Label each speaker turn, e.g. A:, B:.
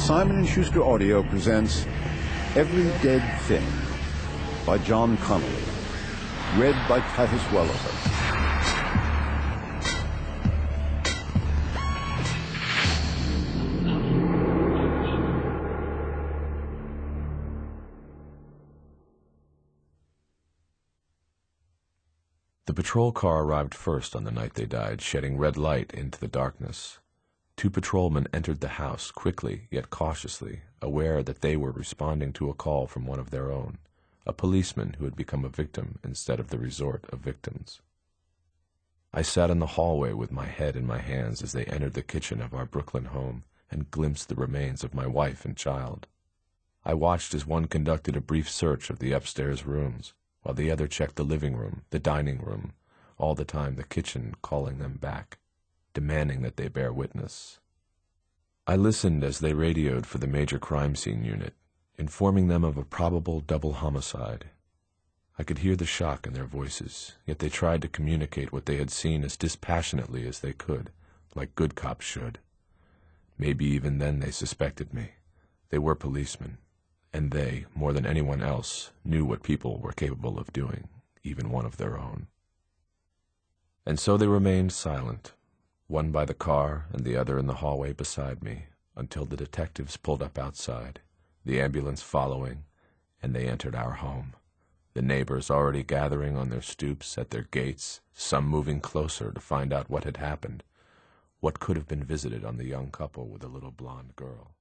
A: Simon & Schuster Audio presents Every Dead Thing by John Connolly, read by Titus Welliver.
B: The patrol car arrived first on the night they died, shedding red light into the darkness. 2 patrolmen entered the house, quickly yet cautiously, aware that they were responding to a call from one of their own, a policeman who had become a victim instead of the resort of victims. I sat in the hallway with my head in my hands as they entered the kitchen of our Brooklyn home and glimpsed the remains of my wife and child. I watched as one conducted a brief search of the upstairs rooms, while the other checked the living room, the dining room, all the time the kitchen calling them back, demanding that they bear witness. I listened as they radioed for the major crime scene unit, informing them of a probable double homicide. I could hear the shock in their voices, yet they tried to communicate what they had seen as dispassionately as they could, like good cops should. Maybe even then they suspected me. They were policemen, and they, more than anyone else, knew what people were capable of doing, even one of their own. And so they remained silent, one by the car and the other in the hallway beside me, until the detectives pulled up outside, the ambulance following, and they entered our home, the neighbors already gathering on their stoops at their gates, some moving closer to find out what had happened, what could have been visited on the young couple with the little blonde girl.